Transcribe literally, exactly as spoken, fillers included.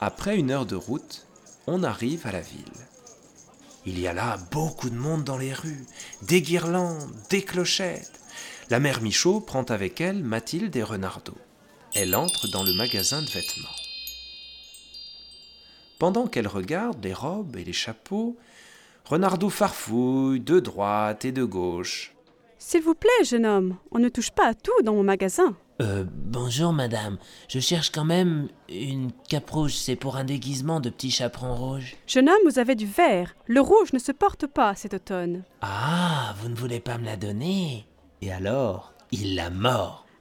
Après une heure de route, on arrive à la ville. Il y a là beaucoup de monde dans les rues, des guirlandes, des clochettes. La mère Michaud prend avec elle Mathilde et Renardeau. Elle entre dans le magasin de vêtements. Pendant qu'elle regarde les robes et les chapeaux, Renardeau farfouille de droite et de gauche. « S'il vous plaît, jeune homme, on ne touche pas à tout dans mon magasin. » Euh, bonjour madame, je cherche quand même une cape rouge, c'est pour un déguisement de petit chaperon rouge. Jeune homme, vous avez du vert. Le rouge ne se porte pas cet automne. Ah, vous ne voulez pas me la donner? Et alors, il la mord.